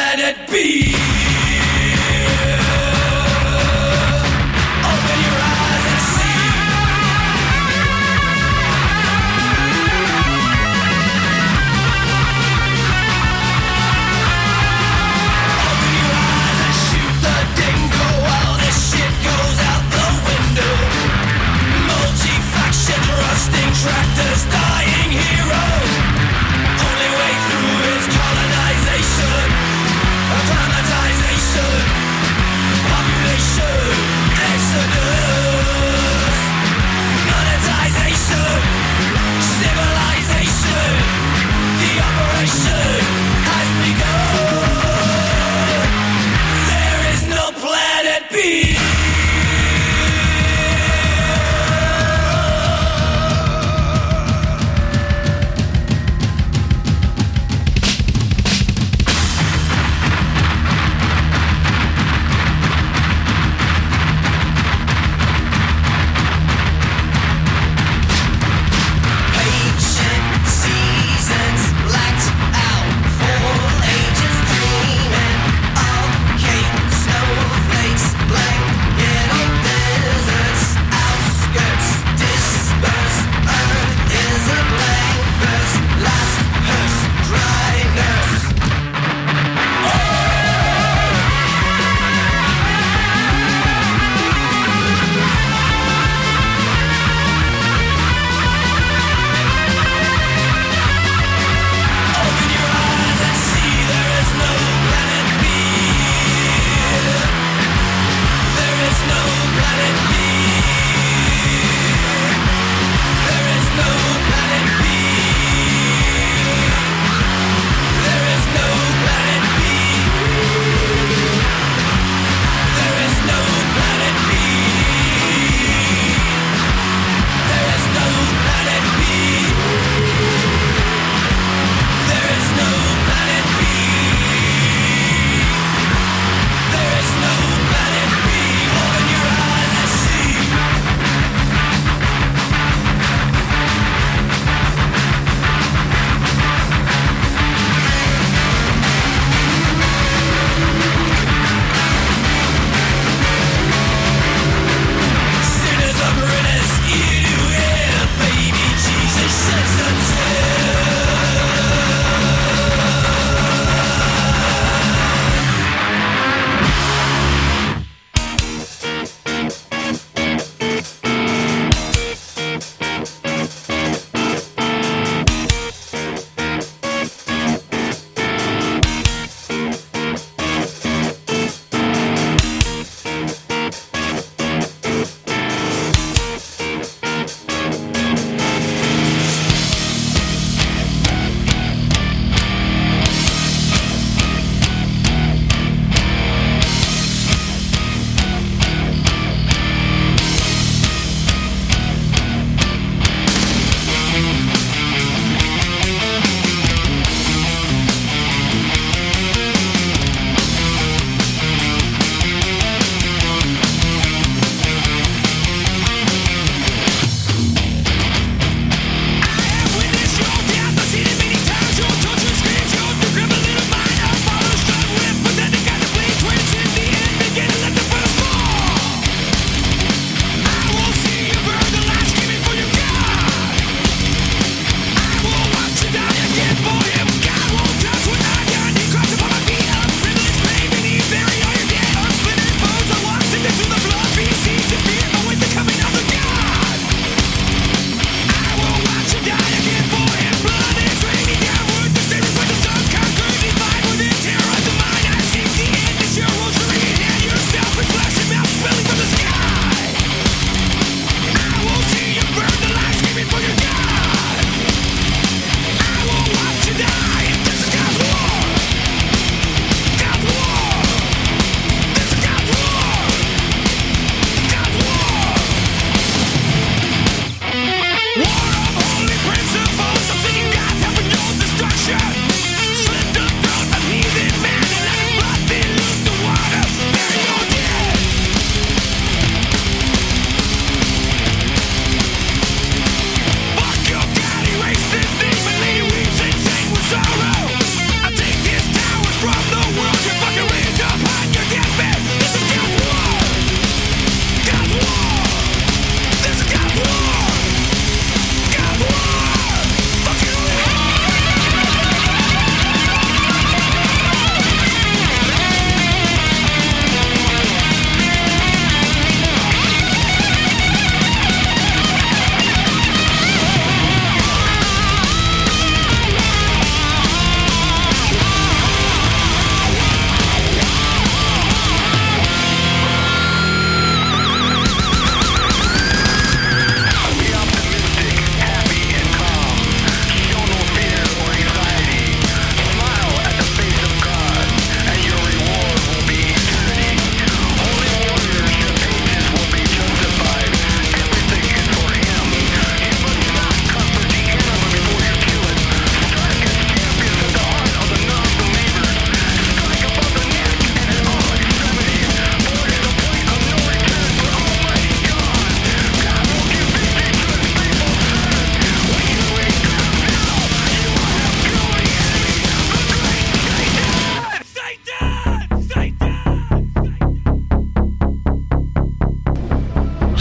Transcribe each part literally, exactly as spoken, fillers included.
let it be. Open your eyes and see. Open your eyes and shoot the dingo while this shit goes out the window. Multi-faction rusting tractors, dying heroes. Only way through is colonization. Acclimatize.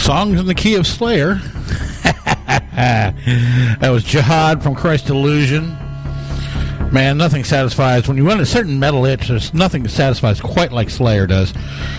Songs in the Key of Slayer. That was Jihad from Christ Illusion. Man, nothing satisfies. When you run a certain metal itch, there's nothing that satisfies quite like Slayer does.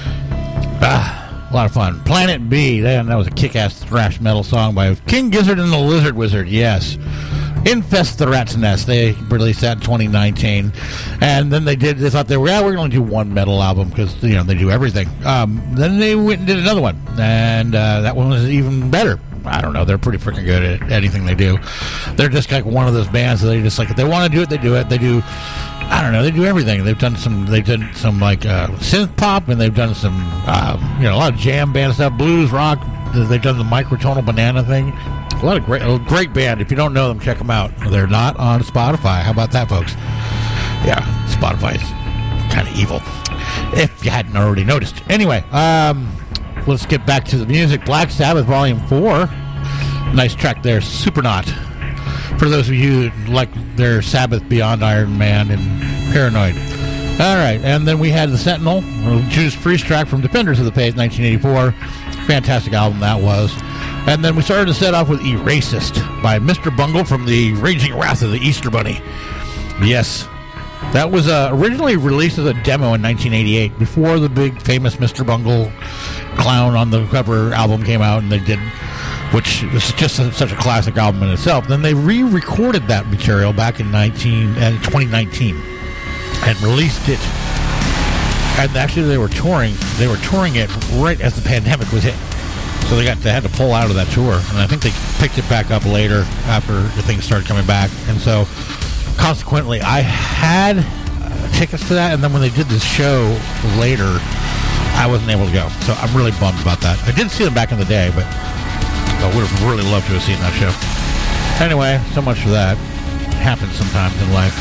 Ah, a lot of fun. Planet B. That was a kick-ass thrash metal song by King Gizzard and the Lizard Wizard. Yes. Infest the Rat's Nest. They released that in twenty nineteen. And then they did, they thought they were, yeah, we're going to do one metal album because, you know, they do everything. Um, then they went and did another one. And uh, that one was even better. I don't know. They're pretty freaking good at anything they do. They're just like one of those bands that they just like, if they want to do it, they do it. They do, I don't know, they do everything. They've done some, they've done some like uh, synth pop, and they've done some, uh, you know, a lot of jam band stuff, blues, rock. They've done the Microtonal Banana thing. A lot of great, a great band. If you don't know them, check them out. They're not on Spotify. How about that, folks? Yeah, Spotify's kind of evil, if you hadn't already noticed. Anyway, um, let's get back to the music. Black Sabbath Volume four. Nice track there, Supernaut. For those of you who like their Sabbath Beyond Iron Man and Paranoid. All right, and then we had The Sentinel, a Judas Priest track from Defenders of the Faith, nineteen eighty-four. Fantastic album that was. And then we started to set off with Erasist by Mister Bungle from the Raging Wrath of the Easter Bunny. Yes, that was uh, originally released as a demo in nineteen eighty-eight, before the big famous Mister Bungle clown on the cover album came out, and they did, which was just a, such a classic album in itself. Then they re-recorded that material back in nineteen, uh, twenty nineteen and released it. And actually, they were touring. They were touring it right as the pandemic was hit, so they got they had to pull out of that tour. And I think they picked it back up later after the things started coming back. And so, consequently, I had uh, tickets to that. And then when they did this show later, I wasn't able to go. So I'm really bummed about that. I did see them back in the day, but I would have really loved to have seen that show. Anyway, so much for that. It happens sometimes in life.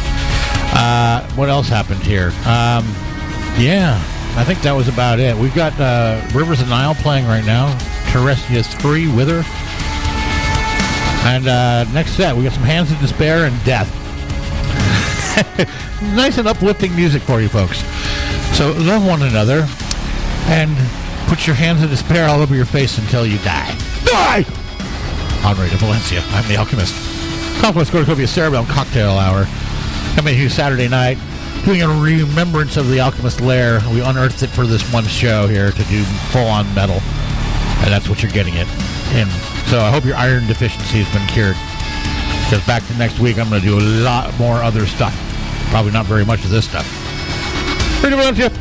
Uh, what else happened here? Um, yeah, I think that was about it. We've got uh, Rivers of Nile playing right now. Terrestia three, Wither. And uh, next set, we got some Hands of Despair and Death. Nice and uplifting music for you folks. So love one another and put your hands of despair all over your face until you die. Die! Andre de Valencia. I'm the Alchemist. Complex Cornucopia Cerebellum Cocktail Hour. Coming to you Saturday night, doing a remembrance of the Alchemist Lair. We unearthed it for this one show here to do full-on metal, and that's what you're getting it. And so I hope your iron deficiency has been cured, because back to next week, I'm going to do a lot more other stuff. Probably not very much of this stuff. Pretty much it.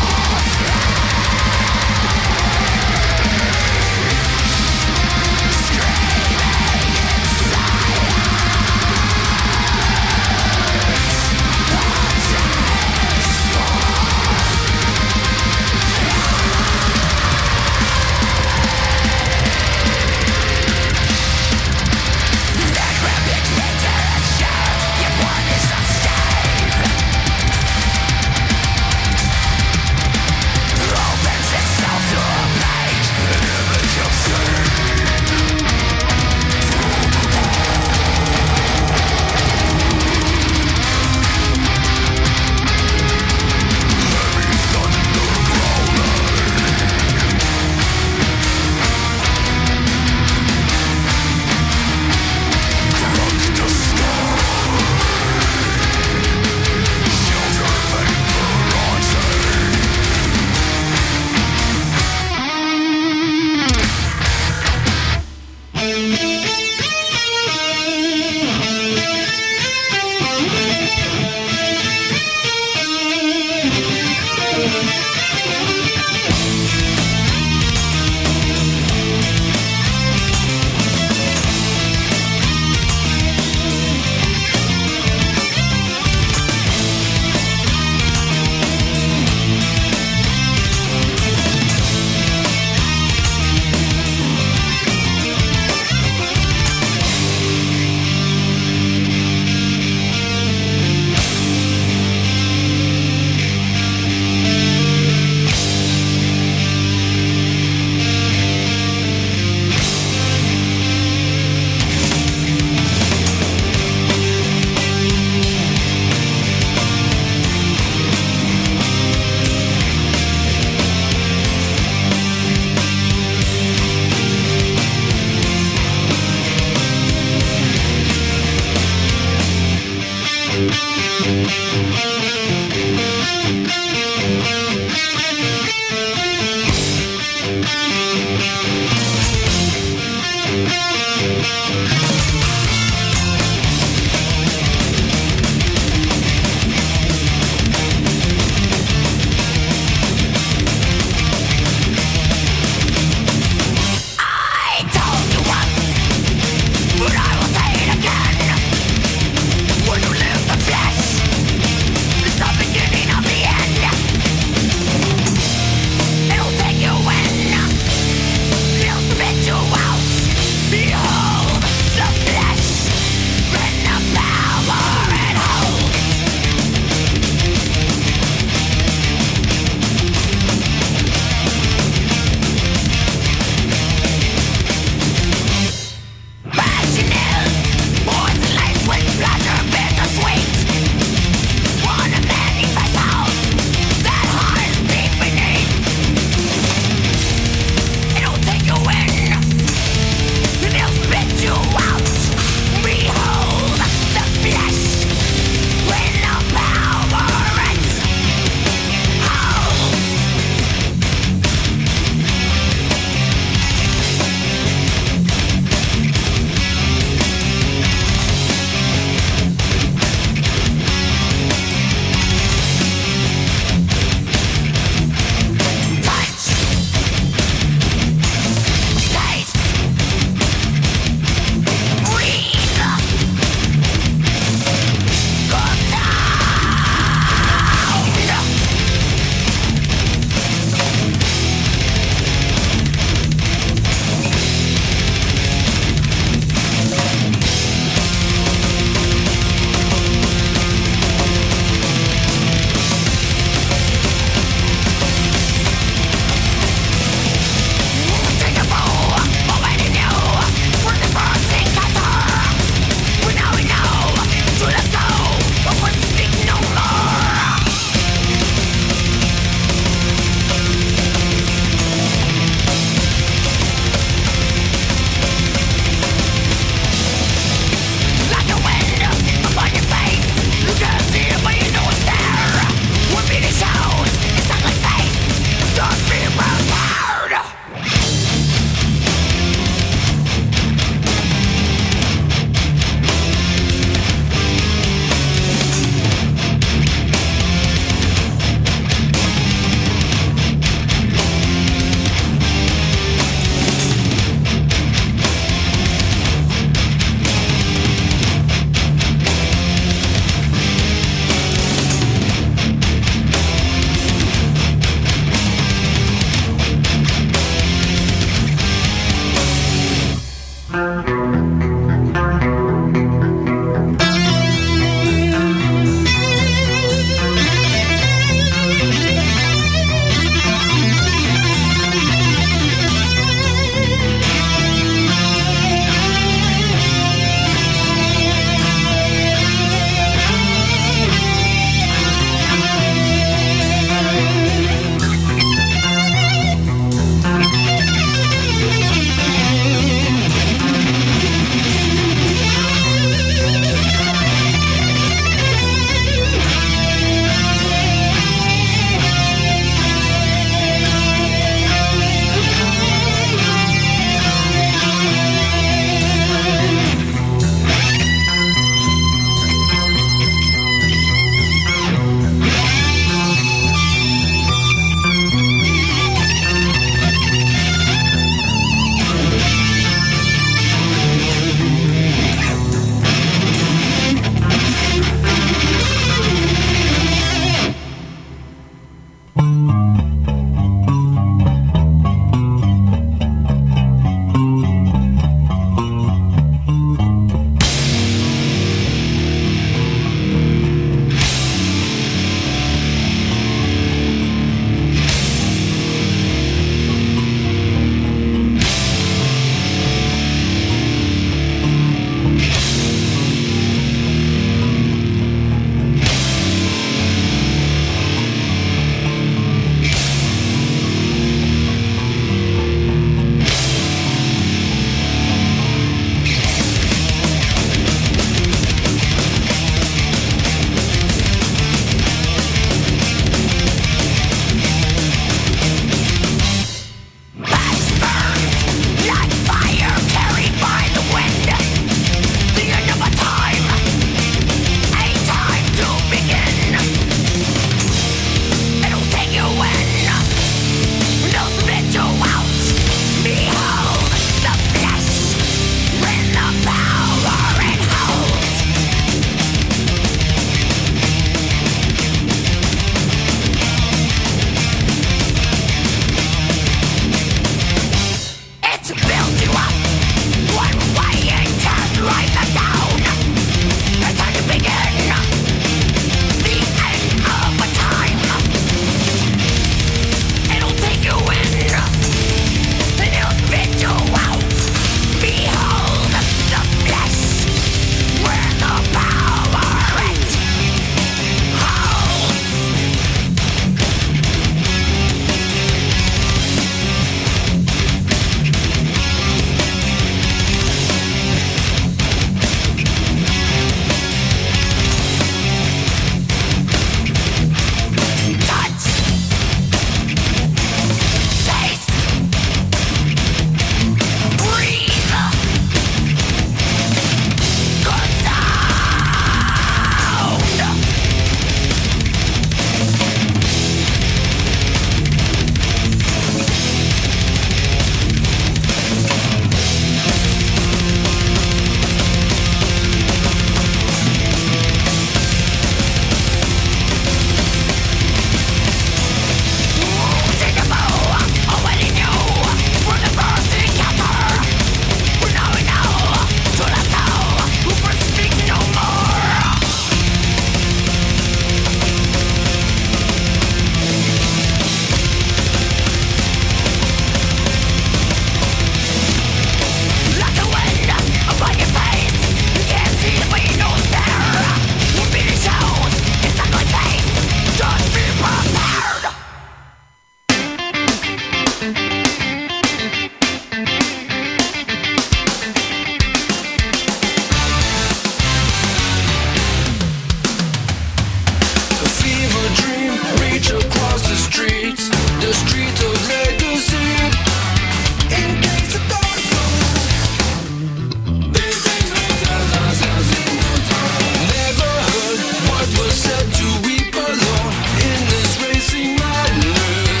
reach across the streets, the streets of legacy. In case the doors close, these things we tell ourselves in no time. Never heard what was said to weep alone in this racing madness.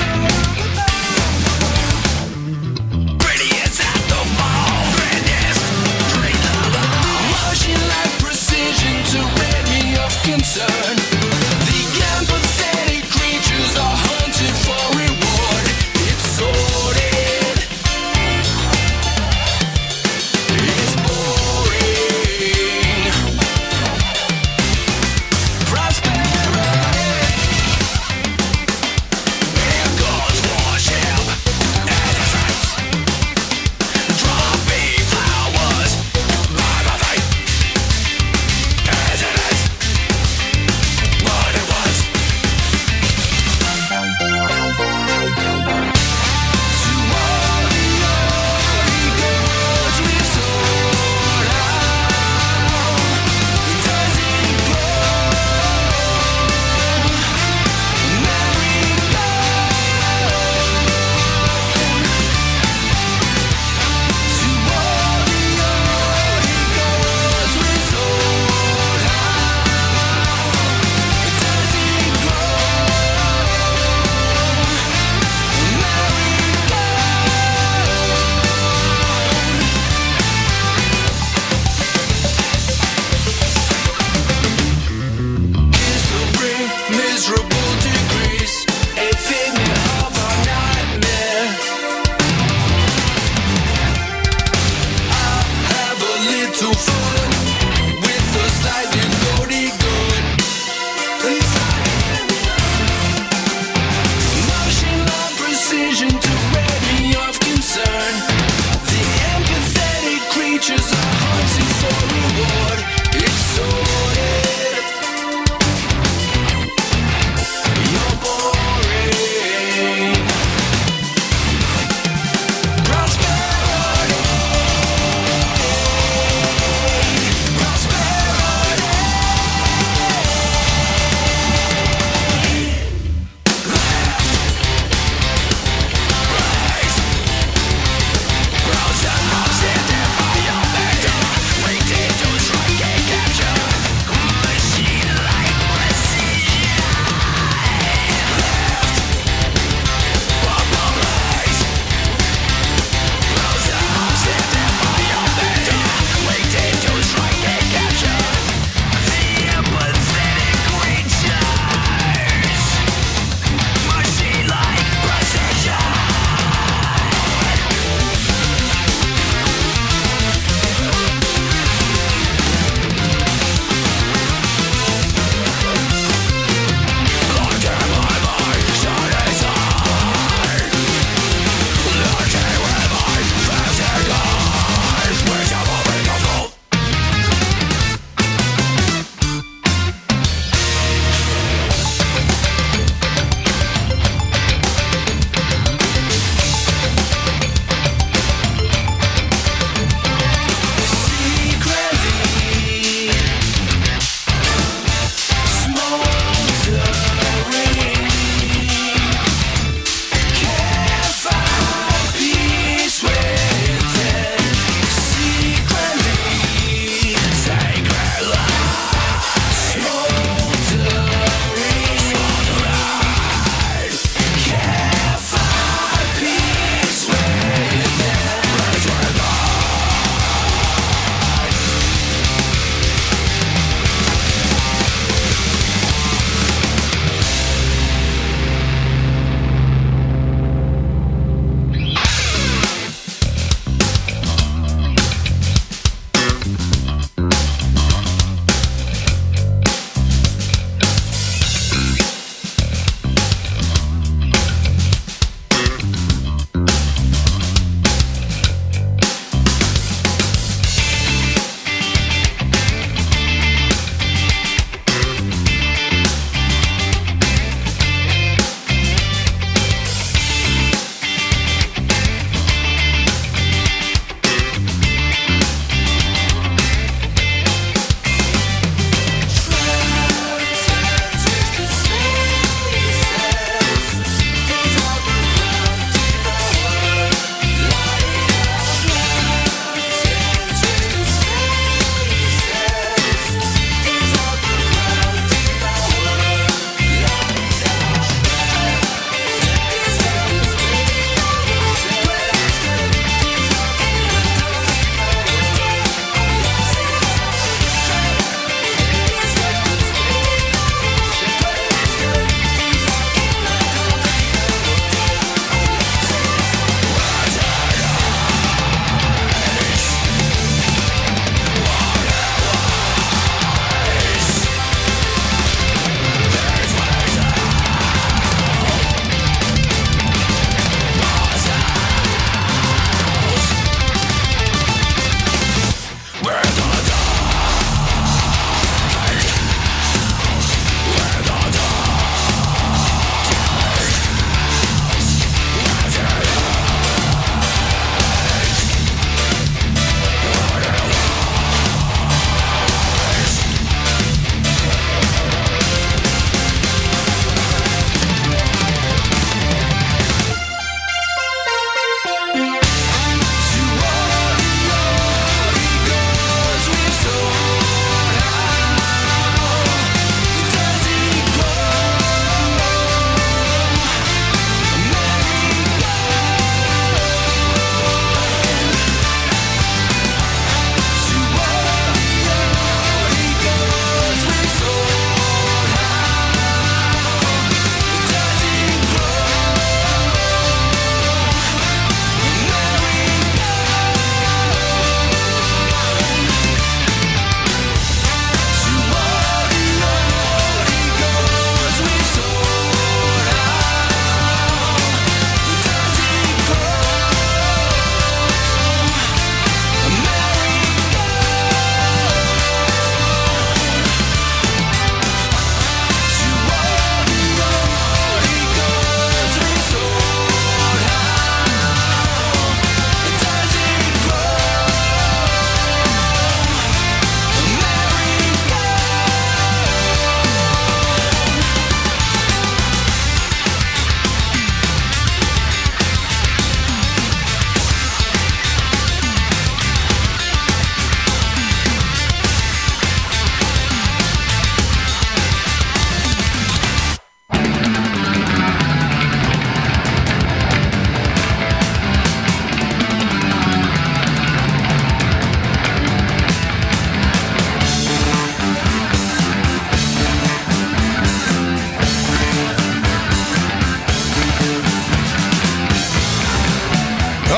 Gradients at the ball, gradients, drink the ball. Marching like precision to rid me of concern. The empathetic creatures are hunted for reward.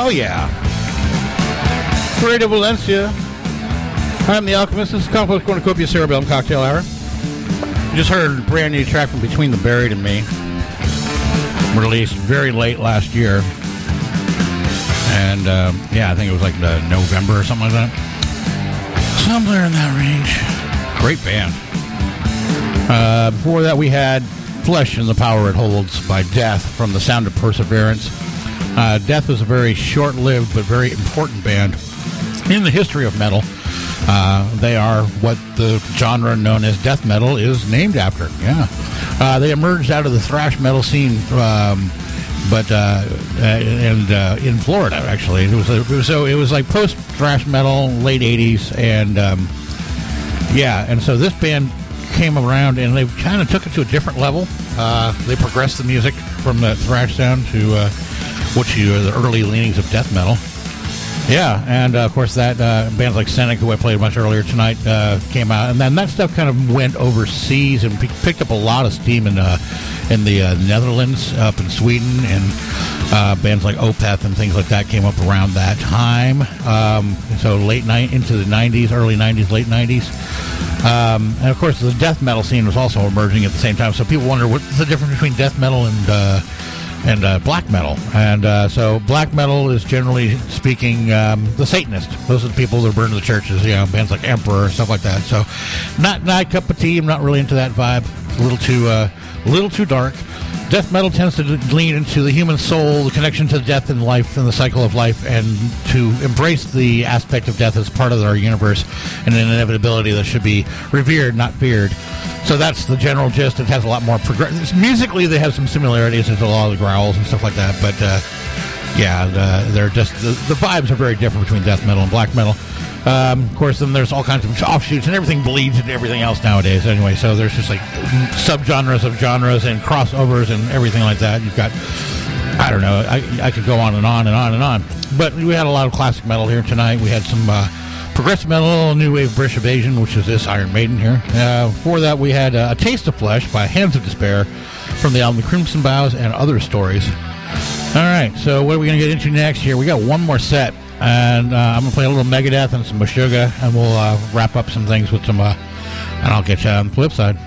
Oh, yeah. Radio Valencia. I'm the Alchemist. This is Complex Cornucopia Cerebellum Cocktail Hour. You just heard a brand new track from Between the Buried and Me. Released very late last year. And, um, yeah, I think it was like the November or something like that. Somewhere in that range. Great band. Uh, before that, we had Flesh and the Power It Holds by Death from The Sound of Perseverance. Uh, Death was a very short-lived but very important band in the history of metal. Uh, they are what the genre known as death metal is named after. Yeah, uh, they emerged out of the thrash metal scene, um, but uh, and uh, in Florida actually. It was, it was so it was like post thrash metal, late eighties, and um, yeah, and so this band came around and they kind of took it to a different level. Uh, they progressed the music from the thrash sound to uh, what you the early leanings of death metal. Yeah, and uh, of course that uh, bands like Cynic, who I played much earlier tonight, uh, came out, and then that stuff kind of went overseas and p- picked up a lot of steam in uh, in the uh, Netherlands, up in Sweden, and uh, bands like Opeth and things like that came up around that time. Um, so late night into the nineties, early nineties, late nineties, um, and of course the death metal scene was also emerging at the same time. So people wonder what's the difference between death metal and uh, and uh, black metal. And uh, so black metal is generally speaking um, the Satanists. Those are the people that burn the churches, you know, bands like Emperor, stuff like that. So not not a cup of tea. I'm not really into that vibe. It's a little too uh, a little too dark. Death metal tends to lean into the human soul, the connection to death and life and the cycle of life, and to embrace the aspect of death as part of our universe and an inevitability that should be revered, not feared. So that's the general gist. It has a lot more progress. Musically, they have some similarities to a lot of the growls and stuff like that. But uh, yeah, the, they're just the, the vibes are very different between death metal and black metal. Um, of course, then there's all kinds of offshoots, and everything bleeds into everything else nowadays. Anyway, so there's just like subgenres of genres and crossovers and everything like that. You've got, I don't know, I, I could go on and on and on and on. But we had a lot of classic metal here tonight. We had some uh, progressive metal, new wave British Invasion, which is this Iron Maiden here. Uh, before that, we had uh, A Taste of Flesh by Hands of Despair from the album Crimson Boughs and Other Stories. All right, so what are we going to get into next here? We got one more set. And uh, I'm going to play a little Megadeth and some Meshuggah, and we'll uh, wrap up some things with some, uh, and I'll get you on the flip side.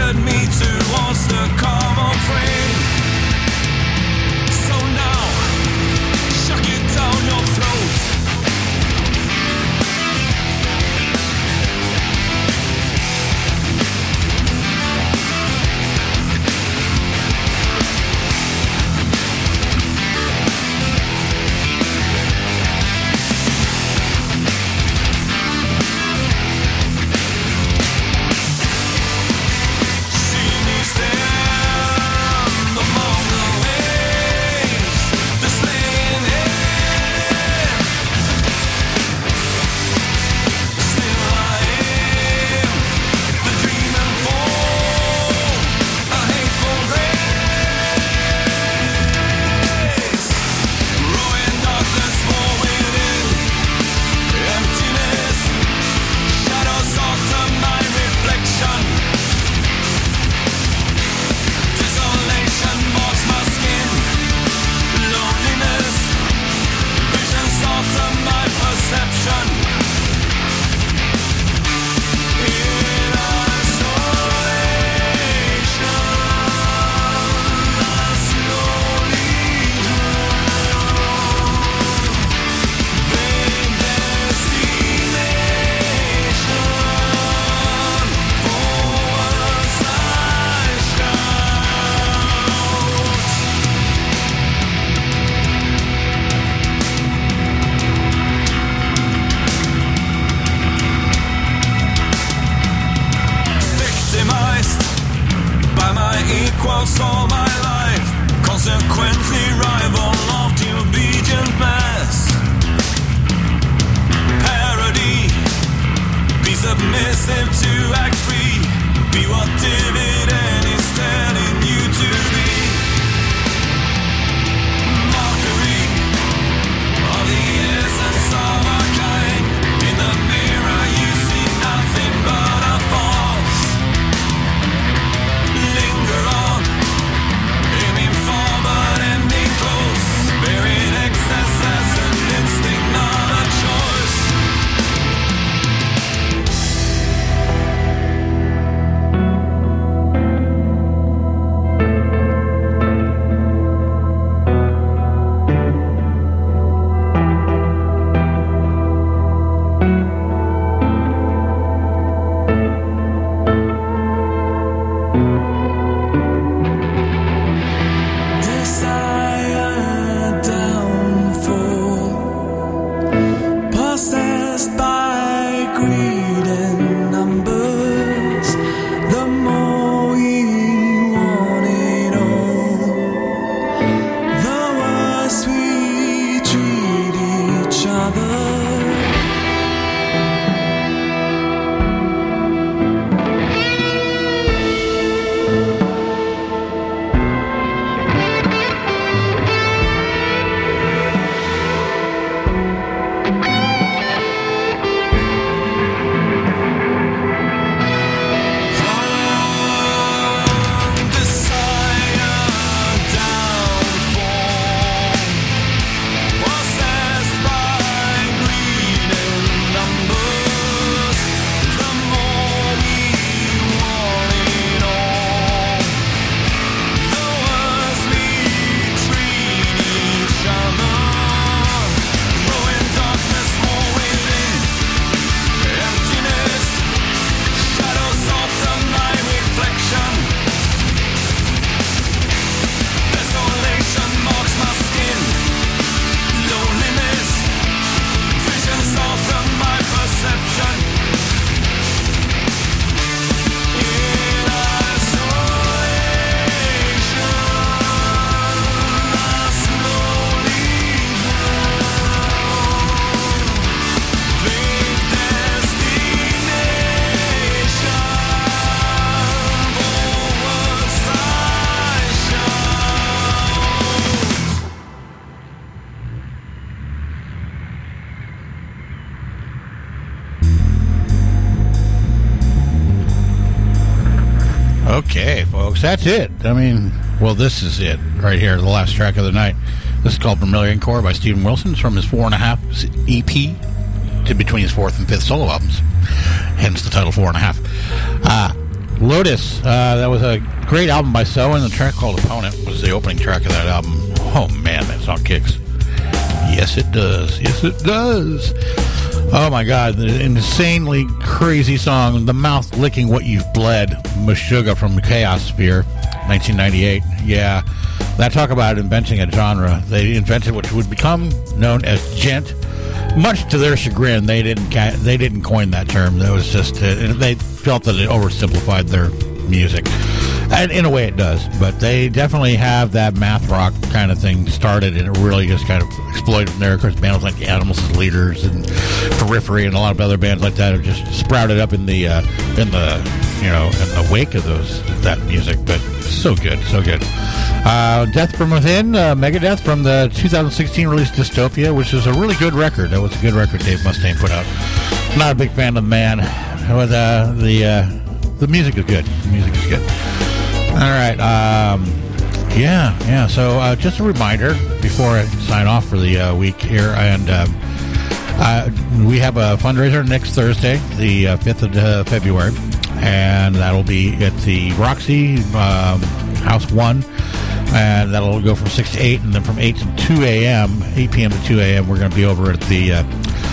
led me towards the common frame. So now, suck it down your throat. Equals all my life, consequently rival of the obedient mass. Parody, be submissive to act free, be what dividend is telling you to be. Mockery of the essence of our kind, in the mirror you see nothing but a false. Linger on, aiming far but ending close, buried excess as an instinct, not a choice. Desire downfall, possessed by greed and numbers. The more we want it all, the worse we treat each other. Okay, folks, that's it. I mean, well, this is it right here, the last track of the night. This is called Vermilion Core by Stephen Wilson. It's from his four and a half E P, to between his fourth and fifth solo albums, hence the title Four and a Half. Uh, Lotus. Uh, that was a great album by So, and the track called Opponent was the opening track of that album. Oh, man, that song kicks. Yes, it does. Yes, it does. Oh, my God. The insanely crazy song, The Mouth Licking What You've Bled, Meshuggah from Chaos Sphere, nineteen ninety-eight. Yeah. That talk about inventing a genre. They invented what would become known as gent. Much to their chagrin, they didn't ca- they didn't coin that term. That was just uh, they felt that it oversimplified their music, and in a way it does. But they definitely have that math rock kind of thing started, and it really just kind of exploded from there. Of course, bands like the Animals as Leaders and Periphery and a lot of other bands like that have just sprouted up in the uh, in the you know in the wake of those that music. But so good, so good. Uh, Death from Within, uh, Megadeth from the two thousand sixteen release Dystopia, which is a really good record. That was a good record Dave Mustaine put out. Not a big fan of the man, but uh, the uh, the music is good. The music is good. All right, um, yeah, yeah. So uh, just a reminder before I sign off for the uh, week here, and um, uh, we have a fundraiser next Thursday, the uh, fifth of uh, February, and that'll be at the Roxy um, House One. And that'll go from six to eight, and then from eight to two a.m., eight p.m. to two a.m., we're going to be over at the, uh,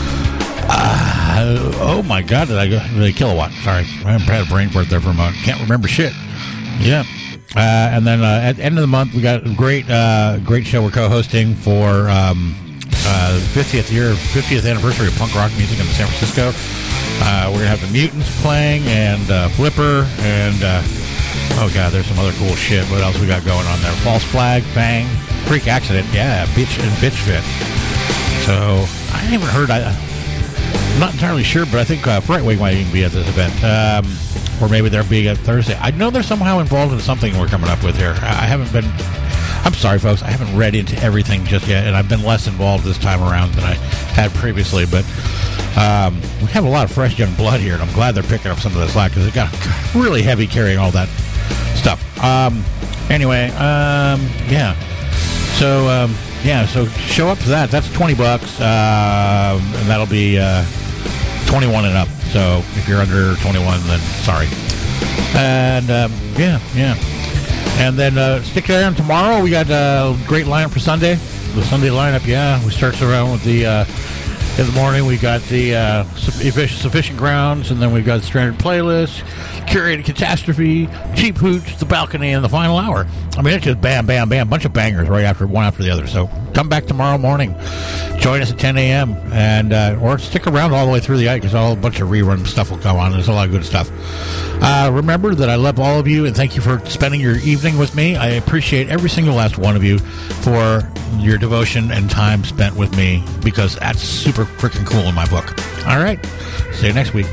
uh, oh my God, did I go, the Kilowatt, sorry. I had a brain fart there for a moment. Can't remember shit. Yeah. Uh, and then uh, at the end of the month, we got a great, uh, great show we're co-hosting for um, uh, fiftieth year, fiftieth anniversary of punk rock music in San Francisco. Uh, we're going to have the Mutants playing, and uh, Flipper, and... Uh, Oh, God, there's some other cool shit. What else we got going on there? False Flag, Bang, Freak Accident, yeah, Bitch and Bitch Fit. So, I haven't even heard, I, I'm not entirely sure, but I think uh, Frightwing might even be at this event. Um, or maybe they're being at Thursday. I know they're somehow involved in something we're coming up with here. I haven't been, I'm sorry, folks, I haven't read into everything just yet, and I've been less involved this time around than I had previously, but... Um, we have a lot of fresh young blood here, and I'm glad they're picking up some of the slack because it got really heavy carrying all that stuff. Um, anyway, um, yeah. So, um, yeah, so show up to that. That's twenty bucks, uh, and that'll be uh, twenty-one and up. So if you're under twenty-one, then sorry. And, um, yeah, yeah. And then uh, stick around tomorrow. We got a great lineup for Sunday. The Sunday lineup, yeah. We start around with the... Uh, In the morning, we got the uh, Sufficient, Sufficient Grounds, and then we've got Stranded Playlist, Curated Catastrophe, Cheap Hooch, The Balcony, and the Final Hour. I mean, it's just bam, bam, bam, bunch of bangers right after one after the other. So come back tomorrow morning. Join us at ten a.m. and uh, or stick around all the way through the night because all a bunch of rerun stuff will come on. There's a lot of good stuff. Uh, remember that I love all of you, and thank you for spending your evening with me. I appreciate every single last one of you for your devotion and time spent with me because that's super freaking cool in my book. All right. See you next week.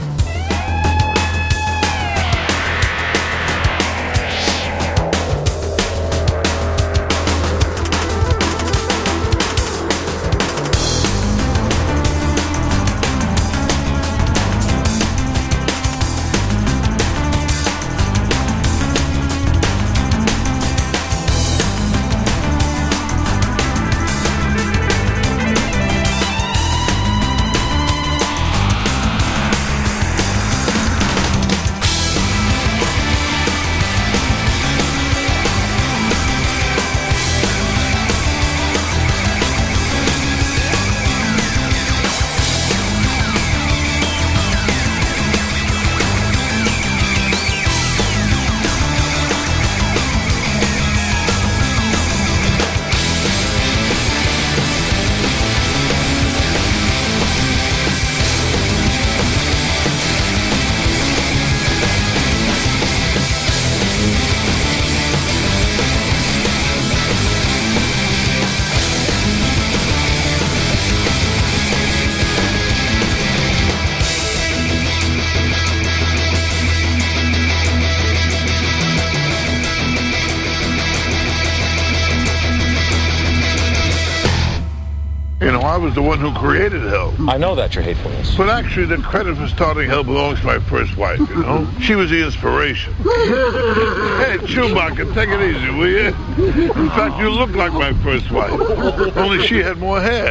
I was the one who created hell. I know that, your hatefulness. But actually, the credit for starting hell belongs to my first wife, you know? She was the inspiration. Hey, Chewbacca, take it easy, will you? In fact, you look like my first wife. Only she had more hair.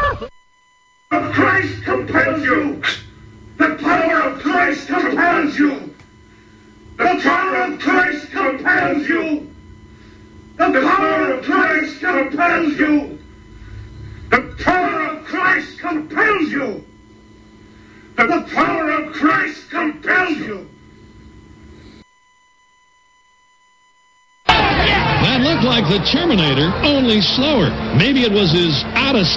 Christ compels you! The power of Christ compels you! The power of Christ compels you. The power of Christ compels you. The power of Christ compels you. The power of Christ compels you. That looked like the Terminator, only slower. Maybe it was his out of